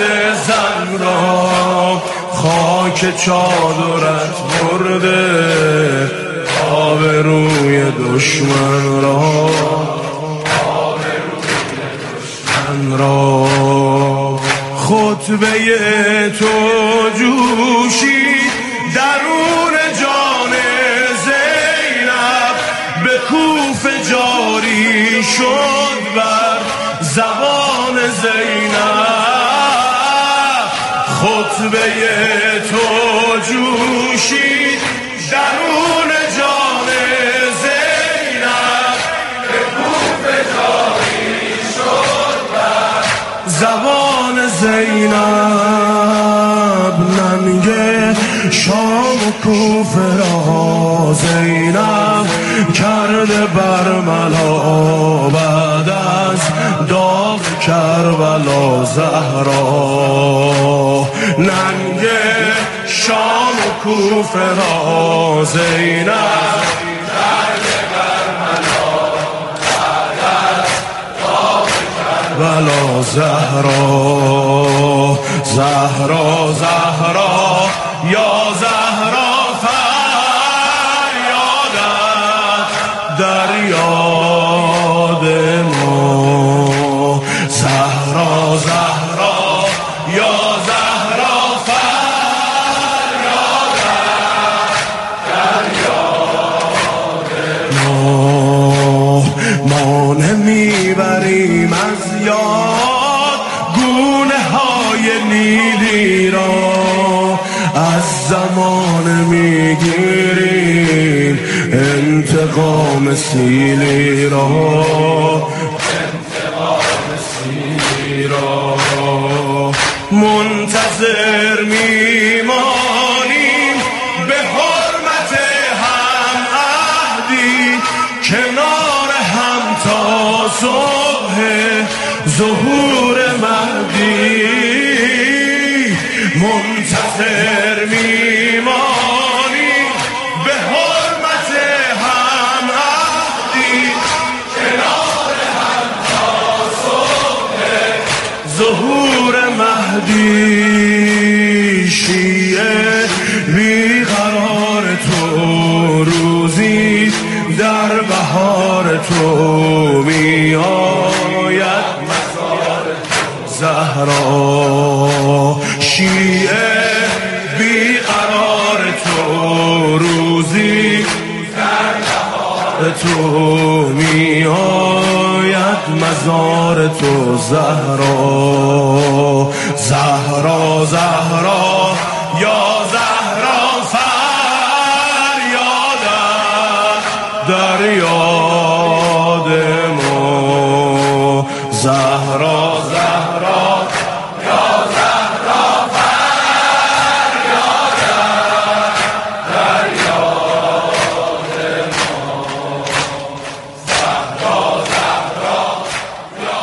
زن را خاک چادرت برده، آبروی دشمن را خطبه تو جوشید درون جان زینب، به کوفه جاری شد بر زبان زینب. خطبه تو جوشید درون جان زینب، به کوفه جاری شد بر زبان زینب. ننگ شام و کوفه را زینب کرده برملا، بعد از داغ کربلا زهرا. ننگ شام و کوفه را زینب کرده برملا، بعد از داغ کربلا زهرا. زهرا زهرا یا زهرا فریادت در یاد ما. زهرا زهرا یا زهرا فریادت در یاد ما نمیبریم از یاد گونه های نیلی را، از زمان میگیریم انتقام سیلی را. منتظر میمانیم به حرمت هم عهدی، کنار هم تا صبح ظهور مهدی. منتظر میمانیم به حرمت هم عهدی، کنار هم تا صبح ظهور مهدی. شیعه بیقرار تو روزی در بهار تو می آید مزار زهرا. شیعه بیقرار تو روزی در بهار تو می آید مزار تو زهرا. زهرا زهرا یا زهرا فریادت در یاد ما. زهرا زهرا یا زهرا فریادت در یاد ما. زهرا زهرا یا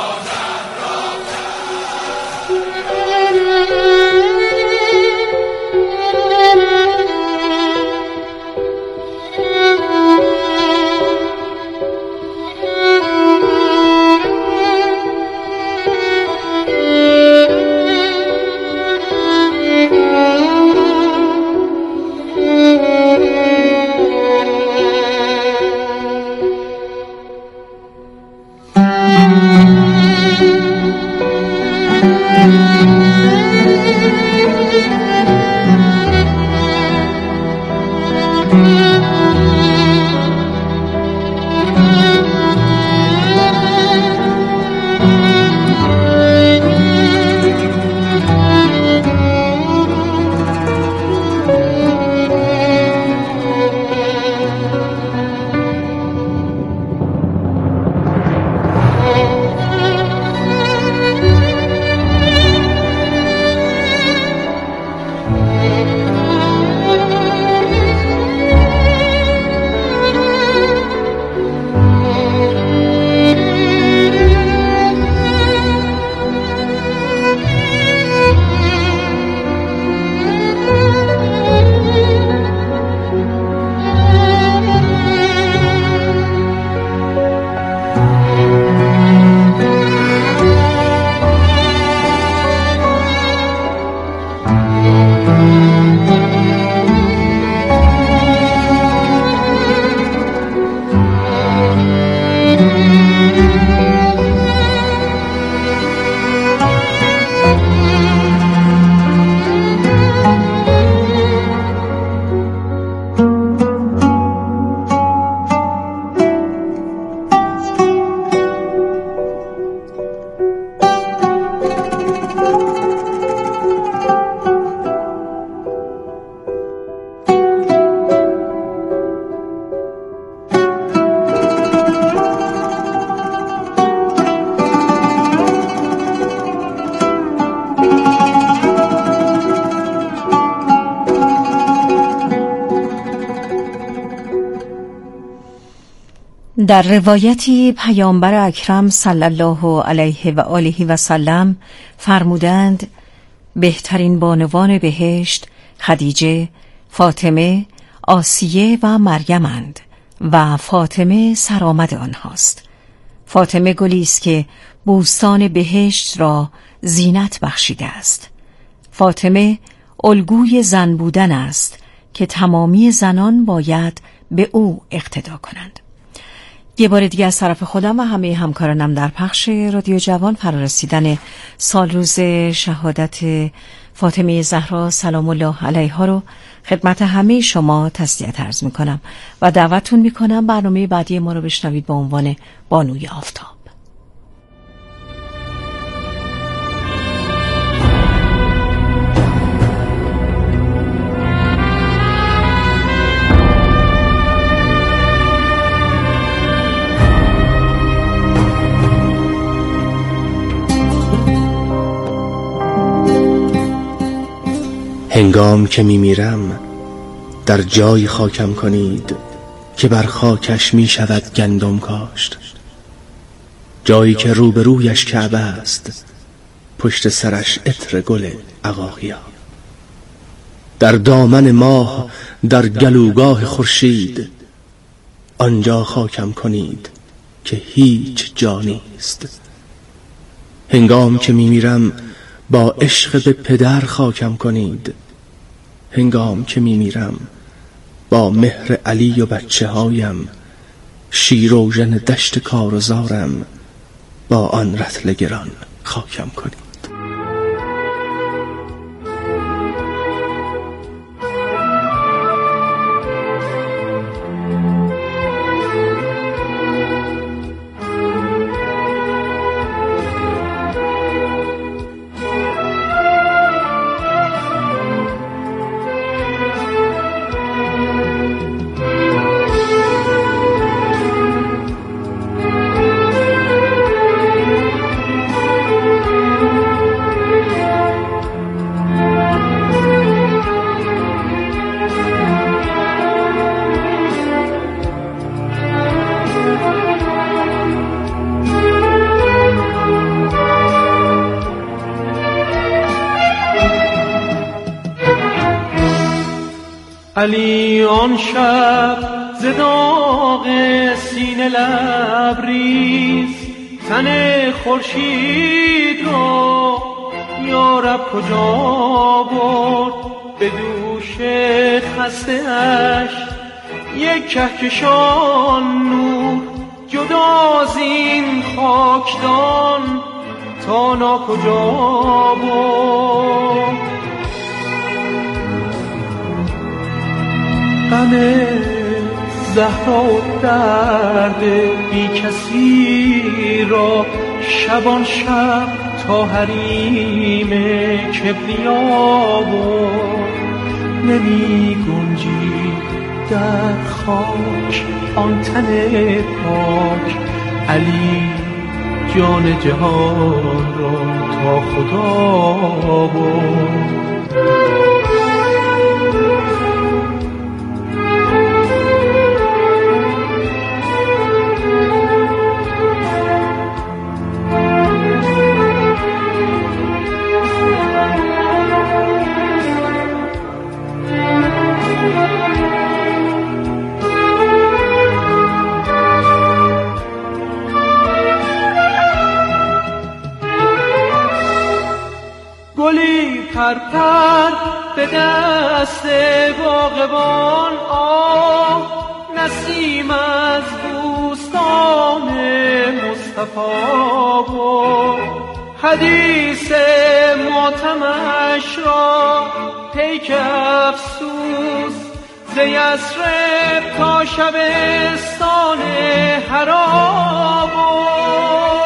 در روایتی پیامبر اکرم صلی الله علیه و آله و سلم فرمودند بهترین بانوان بهشت خدیجه، فاطمه، آسیه و مریم‌اند و فاطمه سرآمد آنهاست. فاطمه گلی است که بوستان بهشت را زینت بخشیده است. فاطمه الگوی زن بودن است که تمامی زنان باید به او اقتدا کنند. یه بار دیگه از طرف خودم و همه همکارانم در پخش رادیو جوان فرارسیدن سال روز شهادت فاطمه زهرا سلام الله علیها رو خدمت همه شما تسلیت عرض میکنم و دعوتتون میکنم برنامه بعدی ما رو بشنوید با عنوان بانوی آفتاب. هنگام که میمیرم در جای خاکم کنید که بر خاکش می شود گندم کاشت، جایی که روبرویش کعبه است، پشت سرش عطر گل عقاقیا. در دامن ماه در گلوگاه خورشید، آنجا خاکم کنید که هیچ جا نیست. هنگام که میمیرم با عشق به پدر خاکم کنید، هنگام که میمیرم با مهر علی و بچه هایم، شیروژن دشت کارزارم، با آن رطل گران خاکم کنید. علی آن شب ز داغ سینه لبریز، تن خورشید را یارب کجا برد؟ به دوش خسته اش یک کهکشان نور، جدا از این خاکدان تا ناکجا برد؟ غم زهرا و درد بی کسی را شبان شب تا حریم کبریا برد. نمی گنجی در خاک آن تن پاک، علی جان جهان را تا خدا برد. گلی پرپر به دست باغبان، آه نسیم از بوستان مصطفی بود. حدیث ماتمش را پیک افسوس، ز یثرب تا شبستان حرا بود.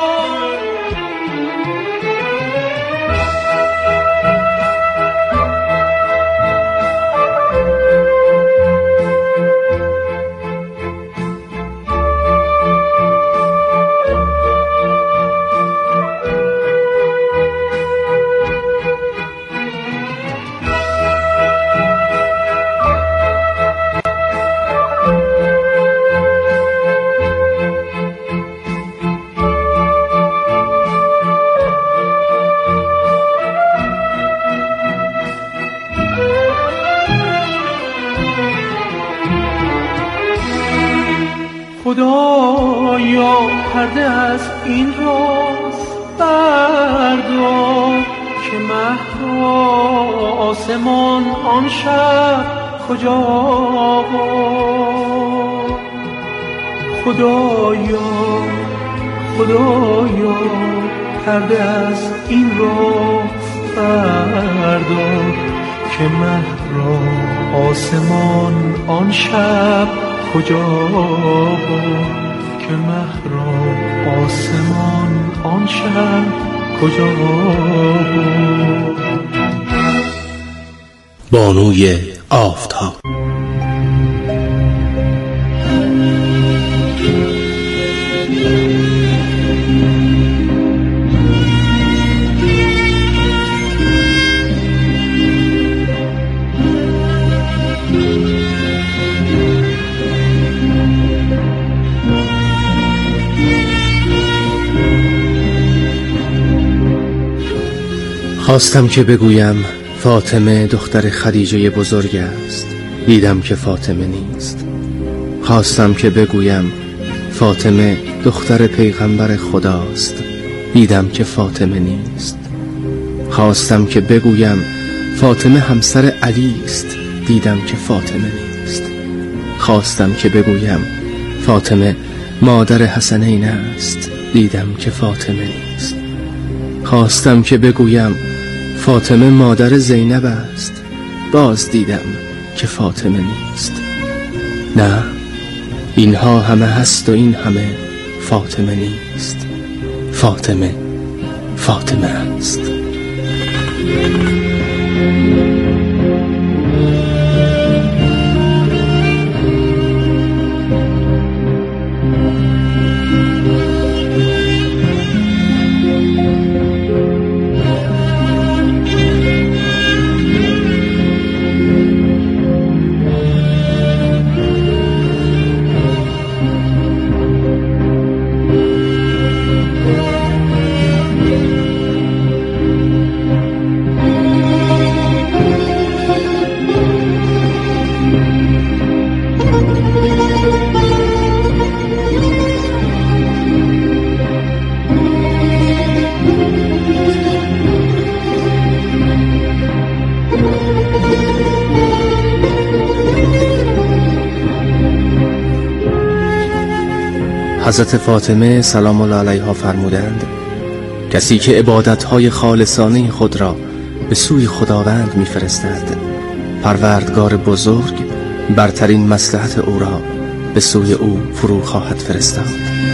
پرده از این راز بردار که مه را آسمان آن شب کجا برد. خدایا خدایا پرده از این راز بردار که مه را آسمان آن شب کجا برد. که مه را آسمان آن شب کجا برد. بانوی آفتاب. خواستم که بگویم فاطمه دختر خدیجه بزرگ است، دیدم که فاطمه نیست. خواستم که بگویم فاطمه دختر پیغمبر خداست، دیدم که فاطمه نیست. خواستم که بگویم فاطمه همسر علی است، دیدم که فاطمه نیست. خواستم که بگویم فاطمه مادر حسنین است، دیدم که فاطمه نیست. خواستم که بگویم فاطمه مادر زینب است، باز دیدم که فاطمه نیست. نه، اینها همه هست و این همه فاطمه نیست. فاطمه فاطمه است. حضرت فاطمه سلام الله علیها فرمودند کسی که عبادتهای خالصانه خود را به سوی خداوند می‌فرستد، پروردگار بزرگ برترین مصلحت او را به سوی او فرو خواهد فرستاد.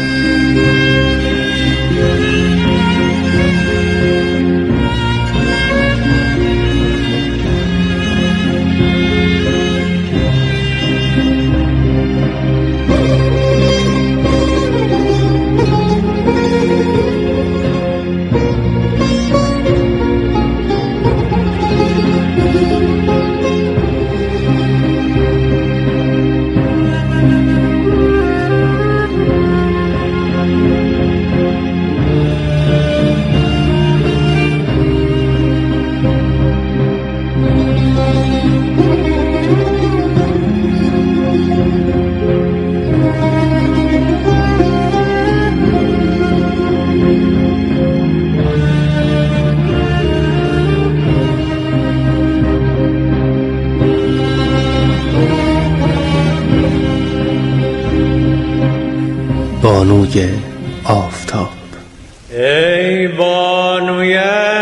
بانوی آفتاب. ای بانوی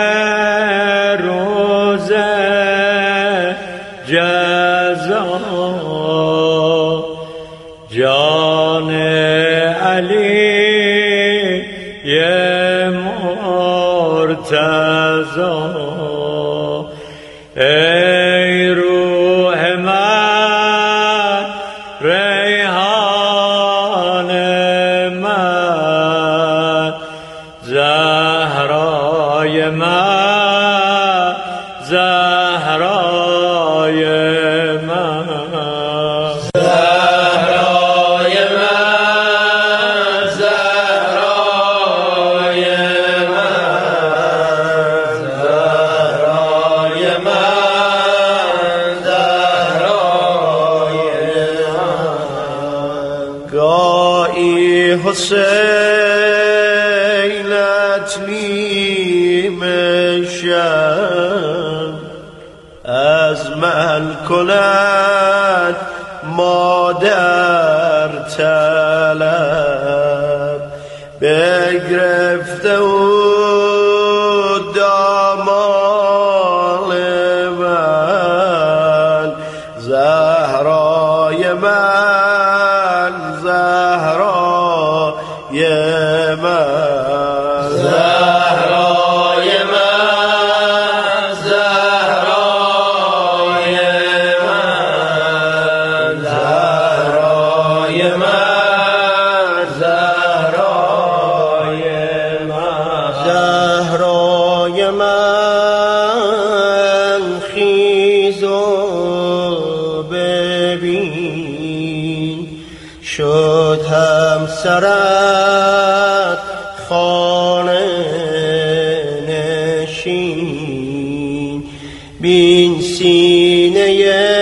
روز جزا، جان علی مرتضی، ای روح من ریحان من، زهرای من، زهرای من، زهرای من، زهرای من، زهرای من، کند مادر طلب بگرفته او دامال من زهرای من زهرای من زهرای من زهرای من زهرای من زهرای من زهرای من خیز و ببین شد همسرت خانه نشین بین سینه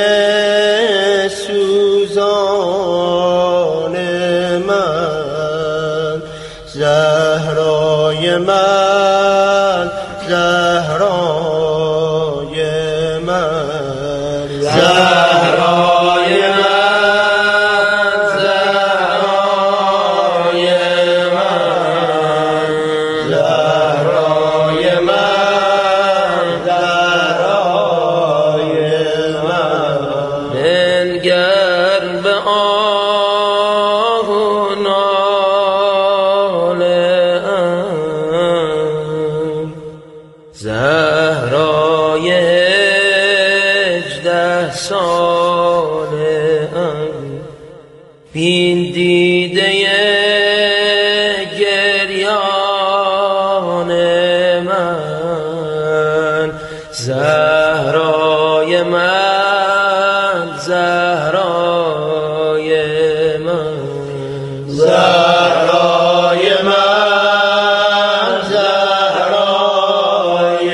سوزان من زهرای من زهرای من زهرای من زهرای من زهرای من زهرای من بنگر به آه و ناله ام زهرای 18 ساله ام بین دیده گریان من زهرای من زهرای من زهرای من زهرای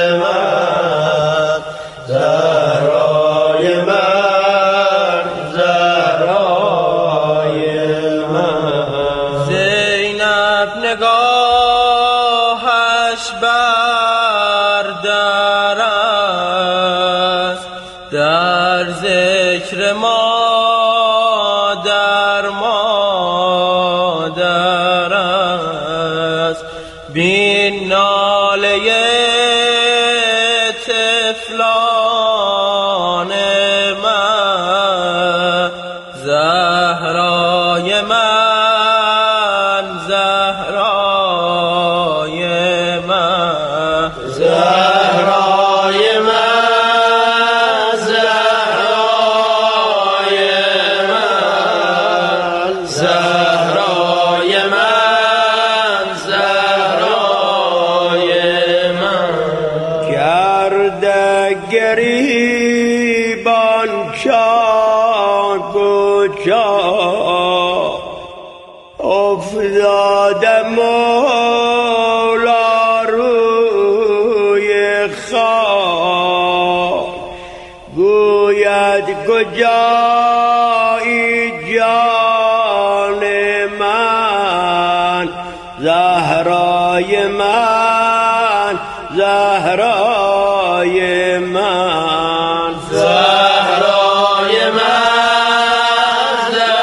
من زهرای من زهرای من زینب نگاهش بر در است در ذکر مادر مادر است بین ناله طفلان من زهرای من زهرای من زهرای من زهرای من زهرای من زهرای من کرده گریبان چان کجا افتاده مولا روی خاک گوید کجایی جان من زهرای من زهرای من زهرای من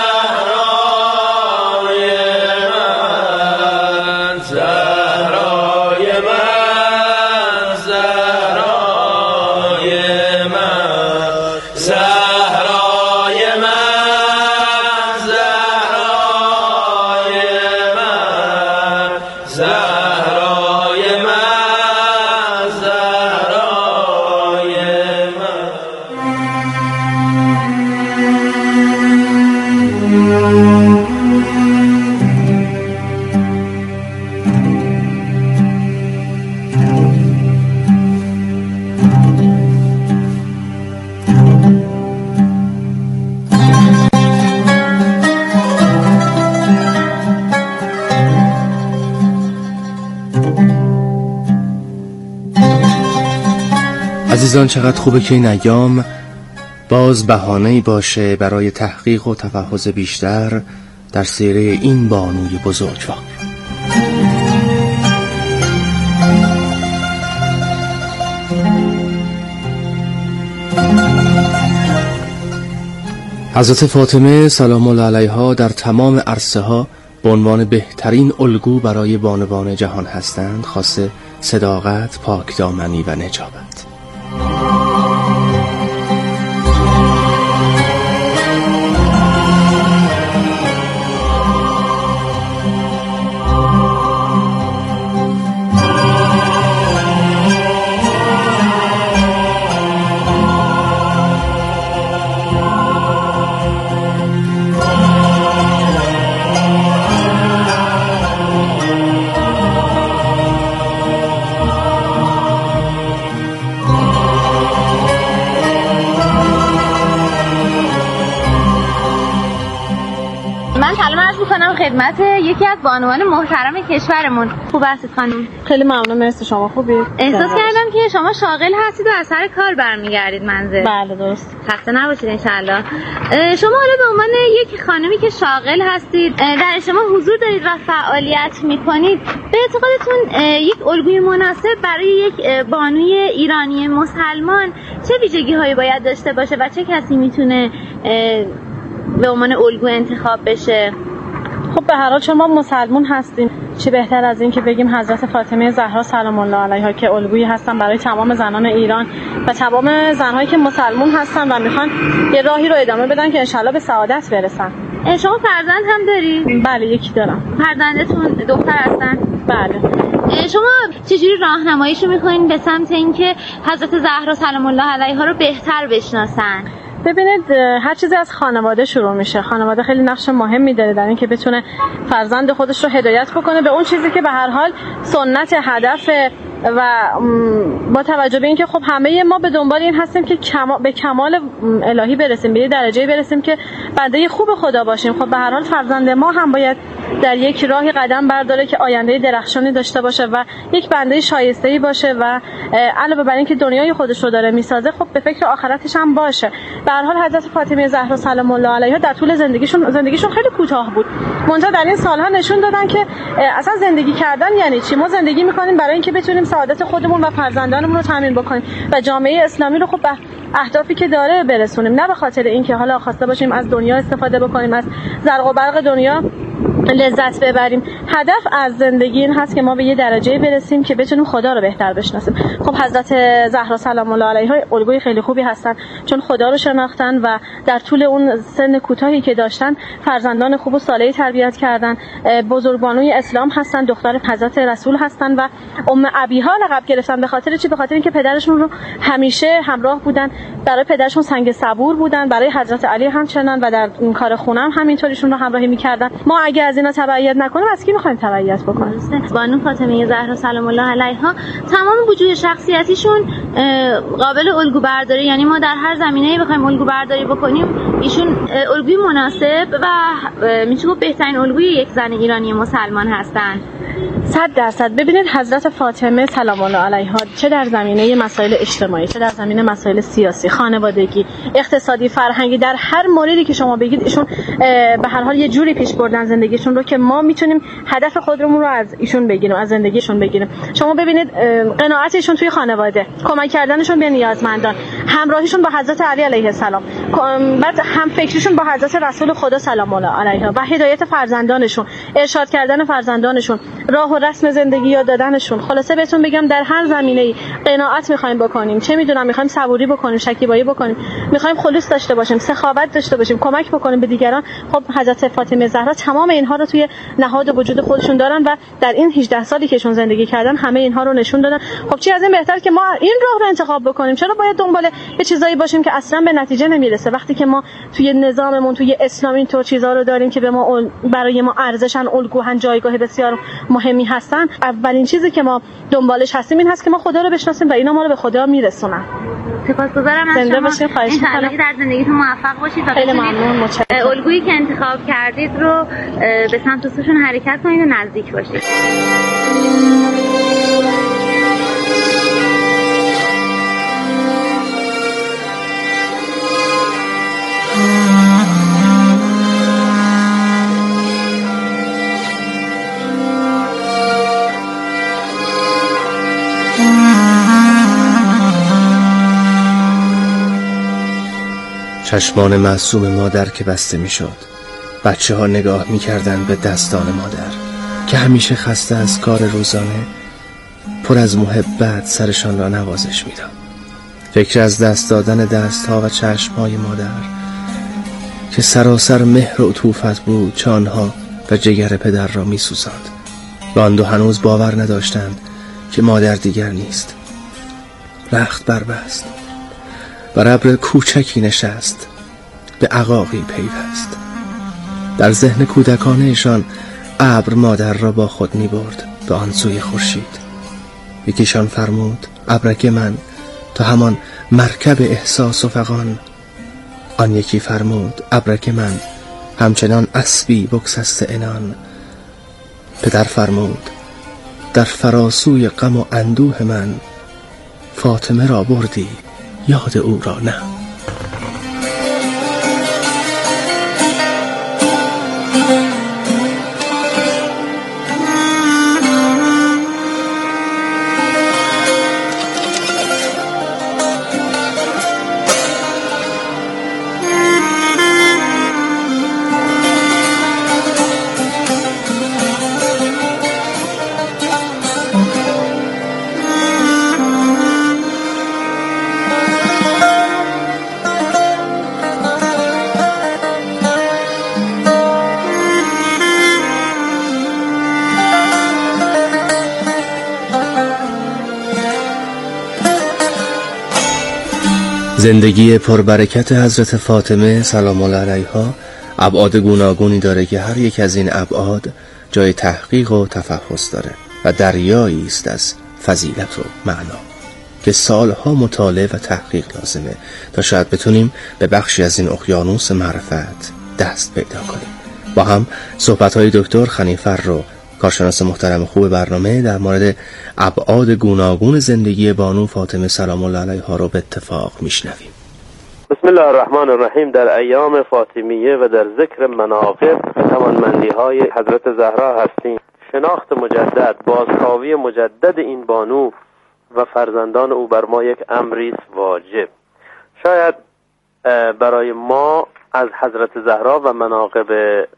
زهرای من زهرای من زهرای من زهرای من زهرای من زهرای من زهرای من عزیزان چقدر خوبه که این ایام باز بهانه‌ای باشه برای تحقیق و تفحص بیشتر در سیره این بانوی بزرگوار. حضرت فاطمه سلام الله علیها در تمام عرصه ها به عنوان بهترین الگو برای بانوان جهان هستند، خاصه صداقت، پاکدامنی و نجابت. خدمت یکی از بانوان محترم کشورمون. خوب هستید خانم؟ خیلی ممنون، مرسی. شما خوبید؟ احساس کردم که شما شاغل هستید و از سر کار برمیگردید منزل. بله درست. خسته نباشید انشالله. شما حالا به عنوان یک خانمی که شاغل هستید در اجتماع حضور دارید و فعالیت میکنید، به اعتقادتون یک الگوی مناسب برای یک بانوی ایرانی مسلمان چه ویژگی هایی باید داشته باشه و چه کسی میتونه به عنوان الگو انتخاب بشه؟ خب به هر حال شما مسلمون هستین، چی بهتر از این که بگیم حضرت فاطمه زهرا سلام الله علیها که الگویی هستن برای تمام زنان ایران و تمام زنهایی که مسلمون هستن و میخوان یه راهی رو ادامه بدن که انشالله به سعادت برسن. شما فرزند هم دارید؟ بله یکی دارم. فرزندتون دختر هستن؟ بله. شما چجوری راهنماییشو میکنین به سمت اینکه حضرت زهرا سلام الله علیها رو بهتر بشناسن؟ ببینید هر چیزی از خانواده شروع میشه. خانواده خیلی نقش مهمی داره در این که بتونه فرزند خودش رو هدایت بکنه به اون چیزی که به هر حال سنت، هدف و با توجه به اینکه خب همه ما به دنبال این هستیم که به کمال الهی برسیم، به یه درجه برسیم که بنده خوب خدا باشیم. خب به هر حال فرزند ما هم باید در یک راهی قدم برداره که آینده درخشانی داشته باشه و یک بنده شایسته‌ای باشه و علاوه بر این که دنیای خودش رو داره میسازه، خب به فکر آخرتش هم باشه. به هر حال حضرت فاطمه زهرا سلام الله علیها در طول زندگیشون خیلی کوتاه بود. منتها در این سالها نشون دادن که اصلا زندگی کردن یعنی چی. ما زندگی می‌کنیم برای اینکه بتونیم سعادت خودمون و فرزندانمون رو تضمین بکنیم و جامعه اسلامی رو خب به اهدافی که داره برسونیم، نه به خاطر اینکه حالا خواسته باشیم از دنیا استفاده بکنیم، از زرق و برق دنیا لذت ببریم. هدف از زندگی این هست که ما به یه درجه برسیم که بتونیم خدا رو بهتر بشناسیم. خب حضرت زهرا سلام الله علیها الگوی خیلی خوبی هستن، چون خدا رو شناختن و در طول اون سن کوتاهی که داشتن فرزندان خوب و صالحی تربیت کردن. بزرگبانوی اسلام هستن، دختر حضرت رسول هستن و ام ابیها لقب گرفتن. به خاطر چی؟ به خاطر اینکه پدرشون رو همیشه همراه بودن، برای پدرشون سنگ صبور بودن، برای حضرت علی همچنان و در این کار خونه هم همینطوریشون رو همراهی می‌کردن. ما اگه از اینا تبعیت نکنیم از کی می‌خوایم تبعیت بکنیم؟ بانو فاطمه زهرا سلام الله علیها تمام وجوه شخصیتیشون قابل الگو برداری، یعنی ما در هر زمینه‌ای بخوایم الگو برداری بکنیم ایشون الگوی مناسب و میشه گفت بهترین الگوی یک زن ایرانی مسلمان هستن. 100%. ببینید حضرت فاطمه سلام الله علیها چه در زمینه مسائل اجتماعی، چه در زمینه مسائل سیاسی، خانوادگی، اقتصادی، فرهنگی، در هر موردی که شما بگید ایشون به هر حال یه جوری پیش بردن زندگیشون رو که ما میتونیم هدف خودمون رو از ایشون بگیریم، از زندگیشون بگیریم. شما ببینید قناعتشون توی خانواده، کمک کردنشون به نیازمندان، همراهیشون با حضرت علی علیه السلام، بعد هم فکریشون با حضرت رسول خدا سلام الله علیها و هدایت فرزندانشون، ارشاد کردن فرزندانشون، راه و رسم زندگی یاد دادنشون. خلاصه بهتون بگم در هر زمینه‌ای قناعت می‌خوایم بکنیم، چه می‌دونم می‌خوایم صبوری بکنیم، شکیبایی بکنیم، می‌خوایم خلوص داشته باشیم، سخاوت داشته باشیم، کمک بکنیم به دیگران، خب حضرت فاطمه زهرا تمام اینها رو توی نهاد وجود خودشون دارن و در این 18 سالی که ایشون زندگی کردن همه اینها رو نشون دادن. خب چی از این بهتر که ما این راه رو انتخاب بکنیم؟ چرا باید دنبال یه چیزایی باشیم که اصلا به نتیجه نمیرسه وقتی که ما توی نظاممون توی اسلام اینطور چیزا رو داریم که به ما برای ما ارزشن، الگوهن، جایگاه بسیار مهمی هستن. اولین چیزی که ما دنبالش هستیم این هست که ما خدا رو بشناسیم و اینا ما رو به خدا میرسونن. سپاسگزارم از شما. انشالله که در زندگیتون موفق باشید و خیلی ممنون. متشکرم. الگویی که انتخاب کردید رو به سمت سوشون حرکت کنید و نزدیک باشید. چشمان معصوم مادر که بسته می شد، بچه ها نگاه می کردن به دستان مادر که همیشه خسته از کار روزانه پر از محبت سرشان را نوازش می داد. فکر از دست دادن دست ها و چشم های مادر که سراسر مهر و عطوفت بود چه آنها و جگر پدر را می سوزاند و آن دو هنوز باور نداشتند که مادر دیگر نیست. رخت بربست بر ابر کوچکی نشست به عقاقی پیوست. در ذهن کودکانهشان ابر مادر را با خود می برد به آن سوی خورشید. یکیشان فرمود ابرک من تا همان مرکب احساس و فغان. آن یکی فرمود ابرک من همچنان اسبی بگسسته عنان. پدر فرمود در فراسوی غم و اندوه من فاطمه را بردی یاد او را نه. زندگی پربرکت حضرت فاطمه سلام الله علیها ابعاد گوناگونی داره که هر یک از این ابعاد جای تحقیق و تفحص داره و دریایی است از فضیلت و معنا که سالها مطالعه و تحقیق لازمه تا شاید بتونیم به بخشی از این اقیانوس معرفت دست پیدا کنیم. با هم صحبت‌های دکتر خنیفر رو کارشناس محترم خوب برنامه در مورد ابعاد گوناگون زندگی بانو فاطمه سلام الله علیها رو به اتفاق میشنویم. بسم الله الرحمن الرحیم. در ایام فاطمیه و در ذکر مناقب توانمندی‌های حضرت زهرا هستیم. شناخت مجدد، بازتابی مجدد این بانو و فرزندان او بر ما یک امری است واجب. شاید برای ما از حضرت زهرا و مناقب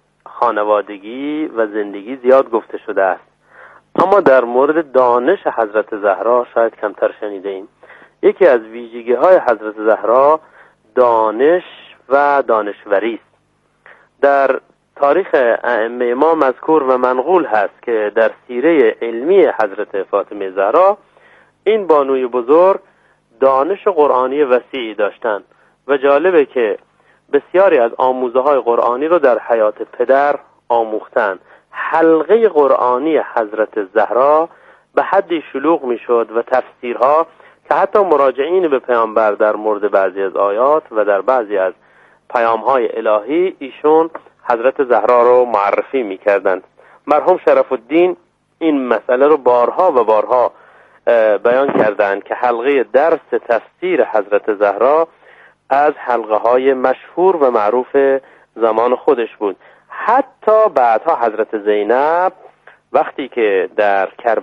خانوادگی و زندگی زیاد گفته شده است، اما در مورد دانش حضرت زهرا شاید کمتر شنیده ایم. یکی از ویژگی های حضرت زهرا دانش و دانشوری است. در تاریخ ائمه ما مذکور و منقول هست که در سیره علمی حضرت فاطمه زهرا این بانوی بزرگ دانش قرآنی وسیعی داشتند و جالبه که بسیاری از آموزه های قرآنی رو در حیات پدر آموختند. حلقه قرآنی حضرت زهرا به حدی شلوغ می شد و تفسیرها که حتی مراجعین به پیامبر در مورد بعضی از آیات و در بعضی از پیامهای الهی ایشون حضرت زهرا رو معرفی می کردند. مرحوم شرف الدین این مسئله رو بارها و بارها بیان کردند که حلقه درس تفسیر حضرت زهرا از حلقه های مشهور و معروف زمان خودش بود. حتی بعدها حضرت زینب وقتی که در کربلا